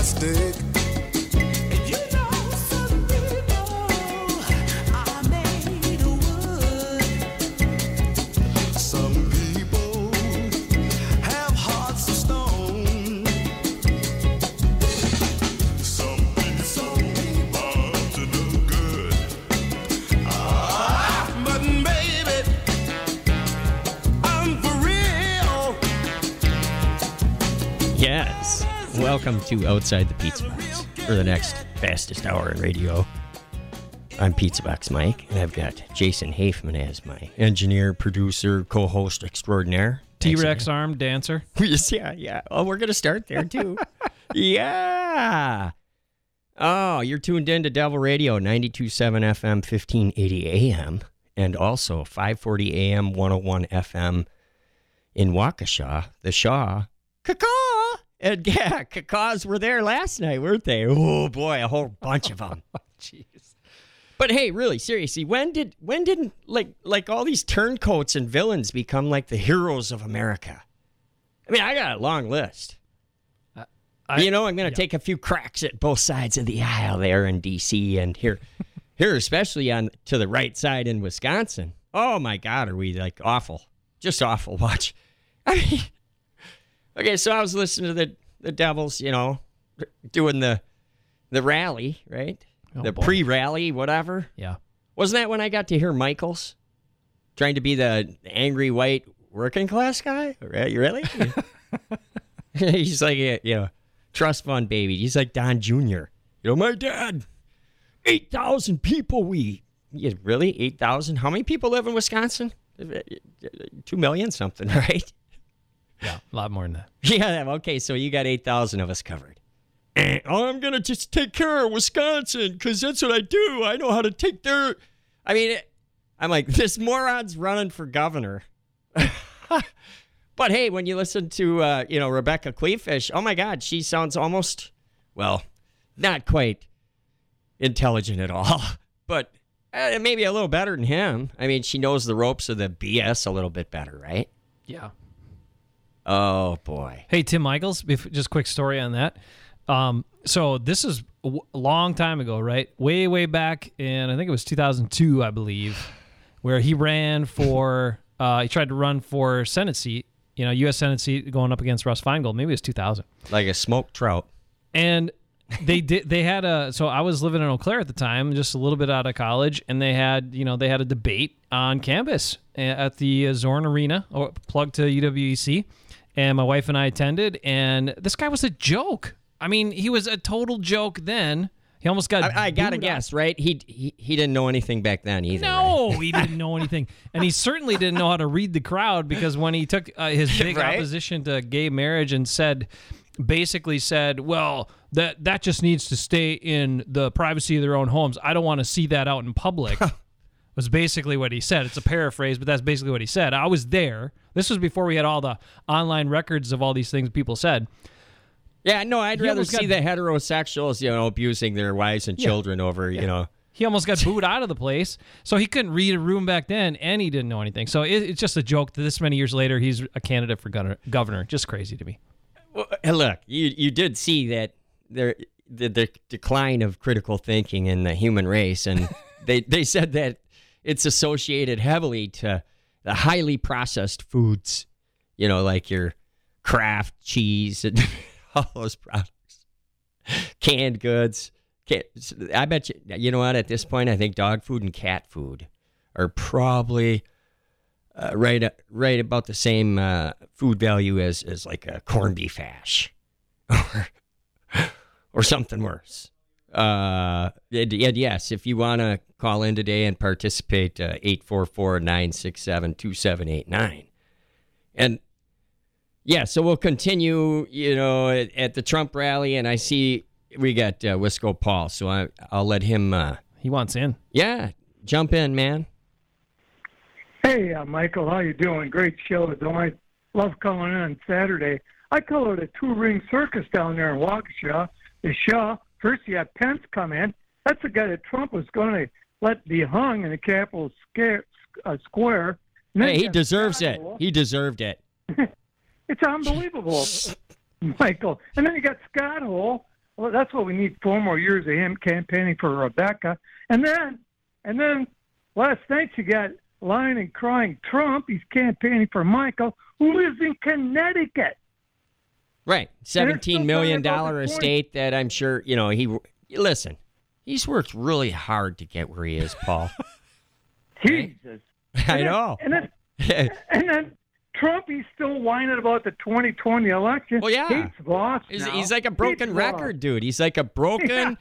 stick. Yes. Welcome to Outside the Pizza Box, for the next fastest hour in radio. I'm Pizza Box Mike, and I've got Jason Hafman as my engineer, producer, co-host extraordinaire. T-Rex arm dancer. Yeah. Oh, we're going to start there, too. Yeah. Oh, you're tuned in to Devil Radio, 92.7 FM, 1580 AM, and also 540 AM, 101 FM in Waukesha, the Shaw. Caw! And yeah, caws were there last night, weren't they? Oh boy, a whole bunch of them. Jeez. But hey, really, seriously, when did like all these turncoats and villains become like the heroes of America? I mean, I got a long list. I'm going to take a few cracks at both sides of the aisle there in D.C. and here especially on to the right side in Wisconsin. Oh my God, are we like awful? Just awful. Watch. I mean. Okay, so I was listening to the Devils, doing the rally, right? The pre-rally, whatever. Yeah. Wasn't that when I got to hear Michaels trying to be the angry white working class guy? Right? You really? He's like, trust fund baby. He's like Don Jr. My dad, 8,000 people. Really? 8,000? How many people live in Wisconsin? 2 million something, right? Yeah, a lot more than that. Yeah, okay, so you got 8,000 of us covered. I'm going to just take care of Wisconsin because that's what I do. I know how to take their... I mean, I'm like, this moron's running for governor. But hey, when you listen to, Rebecca Kleefisch, oh my God, she sounds almost, not quite intelligent at all. But maybe a little better than him. I mean, she knows the ropes of the BS a little bit better, right? Yeah. Oh, boy. Hey, Tim Michaels, just a quick story on that. So this is a long time ago, right? Way, way back in, I think it was 2002, I believe, where he ran for, he tried to run for Senate seat, U.S. Senate seat going up against Russ Feingold. Maybe it was 2000. Like a smoked trout. And so I was living in Eau Claire at the time, just a little bit out of college, and they had a debate on campus at the Zorn Arena, or plug to UWEC. And my wife and I attended, and this guy was a joke. I mean, he was a total joke then. He almost got... I got to guess, right? He didn't know anything back then either. No, right? He didn't know anything. And he certainly didn't know how to read the crowd, because when he took his big right? opposition to gay marriage and basically said, well, that just needs to stay in the privacy of their own homes. I don't want to see that out in public. Was basically what he said. It's a paraphrase, but that's basically what he said. I was there. This was before we had all the online records of all these things people said. Yeah, no, I'd rather see the heterosexuals, abusing their wives and children over, He almost got booed out of the place. So he couldn't read a room back then, and he didn't know anything. So it's just a joke that this many years later, he's a candidate for governor. Just crazy to me. Well, look, you did see that the decline of critical thinking in the human race, and they said that it's associated heavily to the highly processed foods, like your Kraft cheese and all those products, canned goods. I bet you know what, at this point, I think dog food and cat food are probably right about the same food value as like a corned beef hash or something worse. And yes, if you want to call in today and participate, 844-967-2789. And yeah, so we'll continue, at the Trump rally, and I see we got Wisco Paul, so I'll let him... he wants in. Yeah, jump in, man. Hey, Michael, how you doing? Great show. I love calling in on Saturday. I call it a two-ring circus down there in Waukesha. The Shaw, first you had Pence come in. That's the guy that Trump was going to let be hung in the Capitol Square. Hey, he deserves it. He deserved it. It's unbelievable, Michael. And then you got Scott Hole, Well, that's what we need, 4 more years of him campaigning for Rebecca. And then last night you got lying and crying Trump. He's campaigning for Michael, who lives in Connecticut. Right. $17 million estate that I'm sure, listen, he's worked really hard to get where he is, Paul. Jesus. I know. And then Trump, he's still whining about the 2020 election. Well, yeah. He's lost now. He's like a broken record, dude. He's like a broken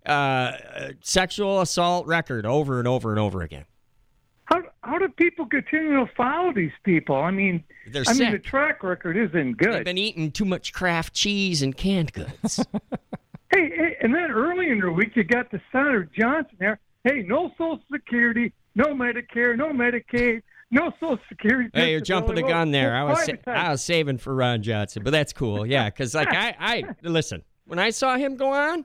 sexual assault record over and over and over again. How do people continue to follow these people? I mean, the track record isn't good. They've been eating too much Kraft cheese and canned goods. Hey, and then early in the week, you got the Senator Johnson there. Hey, no Social Security, no Medicare, no Medicaid, no Social Security. Hey, you're jumping the gun there. I was saving for Ron Johnson, but that's cool. Yeah, because I listen, when I saw him go on,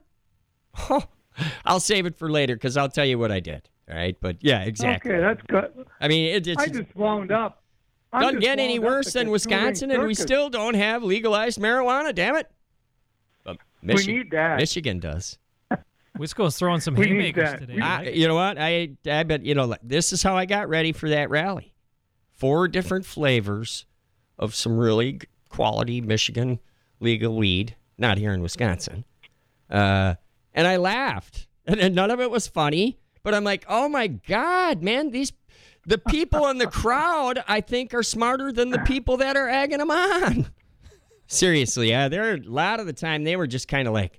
I'll save it for later because I'll tell you what I did. All right, but yeah, exactly. Okay, that's good. I mean, I just wound up. Doesn't get any worse than Wisconsin, and we still don't have legalized marijuana. Damn it! But we need that. Michigan does. Wisco's throwing some haymakers today. You know what? I bet this is how I got ready for that rally. 4 different flavors of some really quality Michigan legal weed, not here in Wisconsin, and I laughed, and none of it was funny. But I'm like, oh my God, man, the people in the crowd, I think, are smarter than the people that are egging them on. Seriously, yeah, a lot of the time they were just kind of like,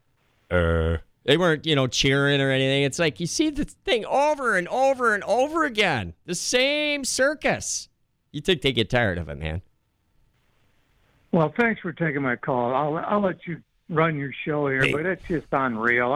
they weren't, cheering or anything. It's like you see the thing over and over and over again, the same circus. You think they get tired of it, man? Well, thanks for taking my call. I'll let you run your show here, but it's just unreal.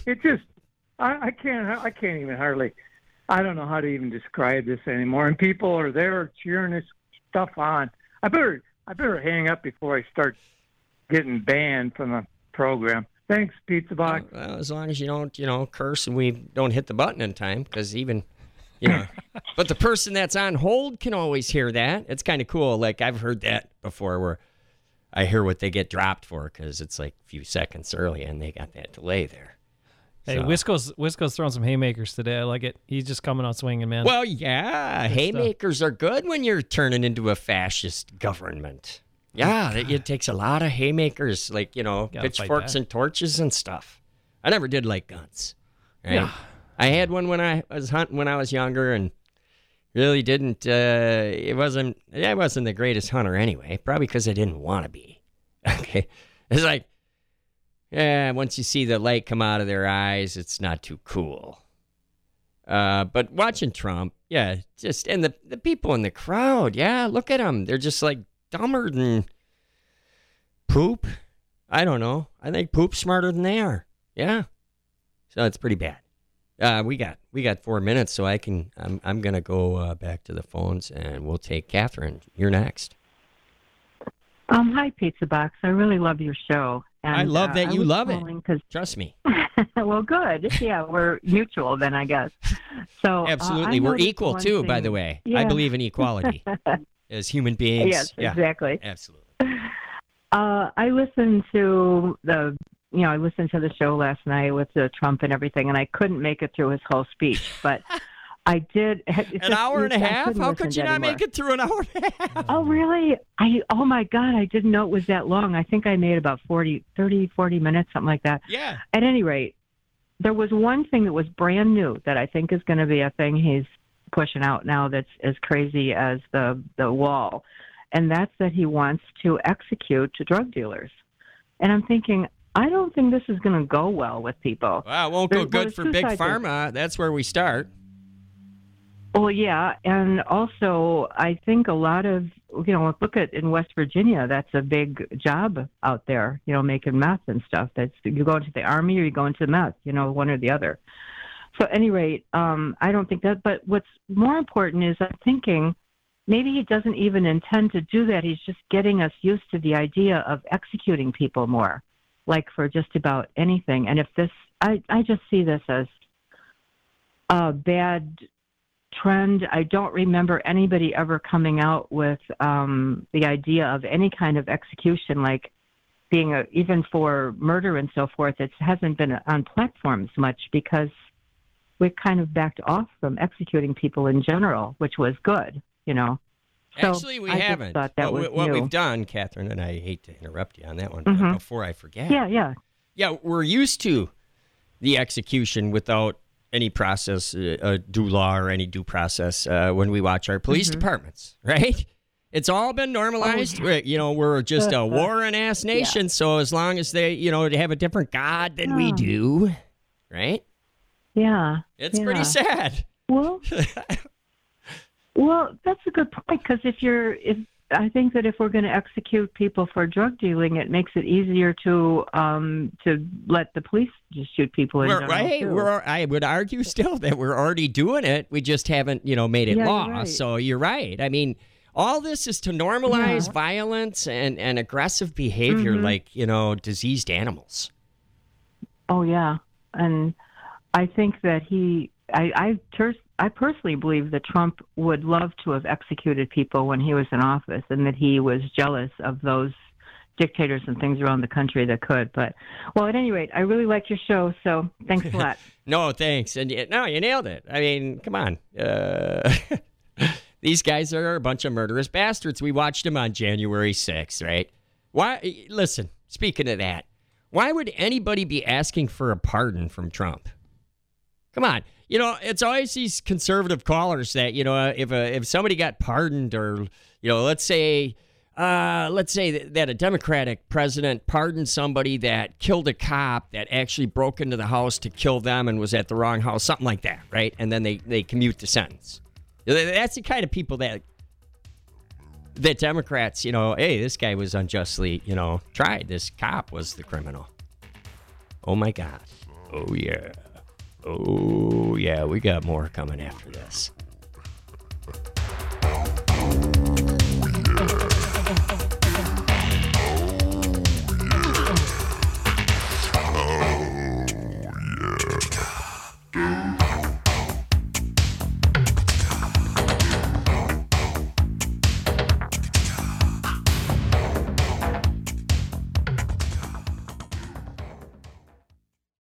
I can't even hardly. I don't know how to even describe this anymore. And people are there cheering this stuff on. I better hang up before I start getting banned from the program. Thanks, Pizza Box. Well, as long as you don't, curse and we don't hit the button in time, because even, but the person that's on hold can always hear that. It's kind of cool. Like I've heard that before, where I hear what they get dropped for because it's like a few seconds early and they got that delay there. Hey, Wisco's throwing some haymakers today. I like it. He's just coming out swinging, man. Well, yeah, haymakers are good when you're turning into a fascist government. Yeah, it takes a lot of haymakers, like, pitchforks and torches and stuff. I never did like guns. Right? Yeah. I had one when I was hunting when I was younger and really didn't, I wasn't the greatest hunter anyway, probably because I didn't want to be. Okay. It's like, yeah, once you see the light come out of their eyes, it's not too cool. But watching Trump, yeah, and the people in the crowd, yeah, look at them. They're just like dumber than poop. I don't know. I think poop's smarter than they are. Yeah. So it's pretty bad. We got 4 minutes, so I'm gonna go back to the phones and we'll take Catherine. You're next. Hi, Pizza Box. I really love your show. And, I love that you love it. Trust me. Well, good. Yeah, we're mutual then, I guess. So absolutely, we're equal too. By the way, yeah. I believe in equality as human beings. Yes, yeah, exactly. Absolutely. I listened to the show last night with Trump and everything, and I couldn't make it through his whole speech, but I did. An hour and a half? How could you not make it through an hour and a half? Oh, really? Oh, my God. I didn't know it was that long. I think I made about 40 minutes, something like that. Yeah. At any rate, there was one thing that was brand new that I think is going to be a thing he's pushing out now that's as crazy as the wall. And that's that he wants to execute drug dealers. And I'm thinking, I don't think this is going to go well with people. Well, it won't go good for Big Pharma. That's where we start. Well, yeah, and also I think a lot of, look at in West Virginia, that's a big job out there, making meth and stuff. That's you go into the Army or you go into meth, one or the other. So at any rate, I don't think that, but what's more important is I'm thinking maybe he doesn't even intend to do that. He's just getting us used to the idea of executing people more, like for just about anything. And if this, I just see this as a bad trend. I don't remember anybody ever coming out with the idea of any kind of execution like being even for murder and so forth, it hasn't been on platforms much because we've kind of backed off from executing people in general, which was good, So Actually, we haven't. Thought that was what new. we've done, Catherine, and I hate to interrupt you on that one, but before I forget. Yeah, we're used to the execution without any process, due law or any due process when we watch our police departments, right? It's all been normalized. We're just a warring-ass nation, so as long as they, have a different God than we do, right? Yeah. It's pretty sad. Well, that's a good point, because I think that if we're going to execute people for drug dealing, it makes it easier to let the police just shoot people in general, right. too. I would argue still that we're already doing it. We just haven't, made it law. You're right. So you're right. I mean, all this is to normalize violence and aggressive behavior like, diseased animals. Oh, yeah. And I think that I personally believe that Trump would love to have executed people when he was in office, and that he was jealous of those dictators and things around the country that could. But, well, at any rate, I really like your show, so thanks a lot. No, thanks. And you nailed it. I mean, come on. These guys are a bunch of murderous bastards. We watched them on January 6th, right? Why? Listen, speaking of that, why would anybody be asking for a pardon from Trump? Come on. It's always these conservative callers that, if somebody got pardoned, or, let's say that a Democratic president pardoned somebody that killed a cop that actually broke into the house to kill them and was at the wrong house, something like that, right? And then they commute the sentence. That's the kind of people that Democrats, hey, this guy was unjustly, tried. This cop was the criminal. Oh, my God. Oh, yeah. Oh, yeah, we got more coming after this.